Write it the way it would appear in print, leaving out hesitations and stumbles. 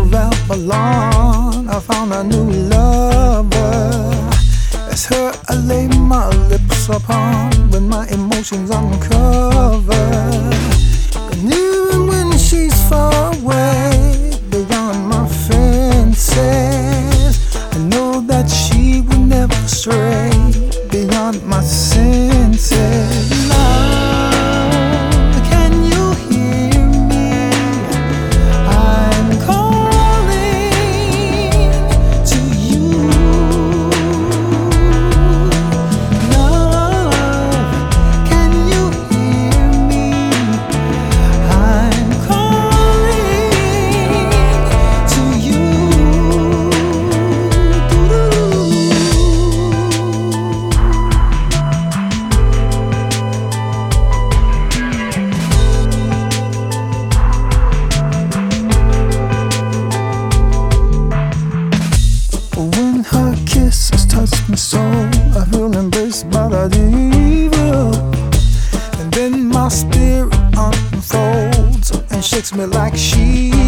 of Avalon, I found a new lover. It's her I lay my lips upon when my emotions uncover. And even when she's far away, beyond my fences, I know that she will never stray beyond my senses. Love, can you hear me? I'm calling to you. Love, can you hear me? I'm calling to you. When her kisses touch me so, I feel embraced by the devil. And then my spirit unfolds and shakes me like she